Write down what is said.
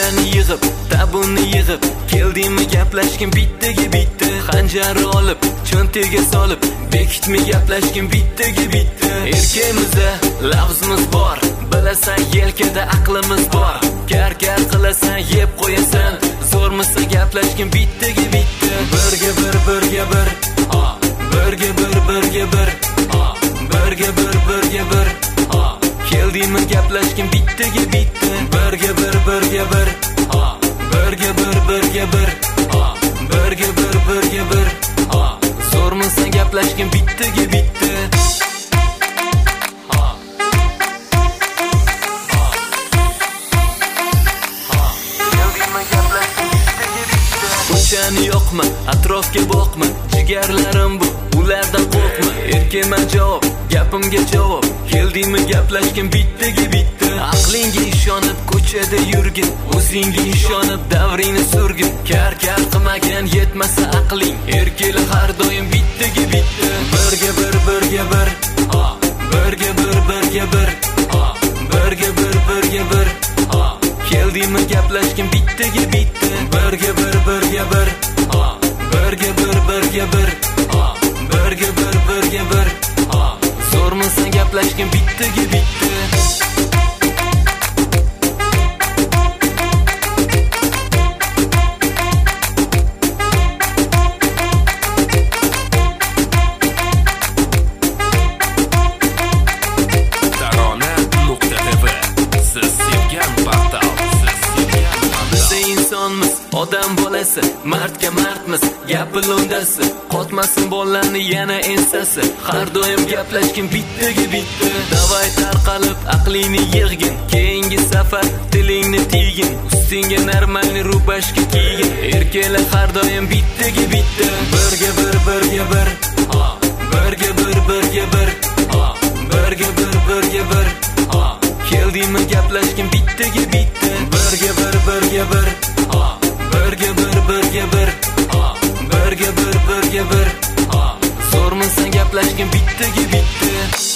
ko'chani yig'ib, tabunni yig'ib, keldingmi gaplashgin bittaga bitta. Xanjarni olib, cho'ntaga solib, bekitmi gaplashgin bittaga bitta. Erkimizda lafzimiz bor, bilasan yelkada aqlimiz bor. Kar-kar qilasan, yeb qo'yasan, zo'rmisa gaplashgin bittaga bitta. Birga bir, birga bir, birga bir, birga bir, birga bir, birga bir. Keldingmi gaplashgin bittaga bitta. Birga bir, birga bir, birga bir, birga bir, birga bir, birga bir. Zo'rmisa gaplashgin bittaga bitta. Ko'chani yo'qmi, atrofga boqma, jigarlarim bu, ulardan qo'rqma. Erkeman javob, gapimga javob. Keldingmi gaplashgin bittaga bitta. Aqlingga ishonib ko'chada yurgin, o'zingga ishonib davringni surgin. Kar-kar qilmagan yetmasa aqling, erkeli har doim bittaga bitta. Birga bir, birga bir, birga bir, birga bir, birga bir, birga bir. Keldingmi gaplashgin bittaga bitta. Birga bir, birga bir, birga bir, birga bir, birga bir, birga bir. Zo'rmisa gaplashgin bittaga bitta. Odam bolasi, mardga mardmiz, gapi lo'ndasi. Qotmasin bollarni yana ensasi. Har doim gaplashgin bittaga bitta. Davay tarqalib aqlingni yig'gin, keyingi safar tilingni tiygin. Ustingga normalni rubashka kiygin. Erkaklar har doim bittaga bitta. Birga bir, birga bir, birga bir, birga bir, birga bir, birga bir. Keldingmi gaplashgin bittaga bitta. Birga bir, birga bir, birga bir, birga bir, birga bir, birga bir. Zo'rmisa gaplashgin bittaga bitta.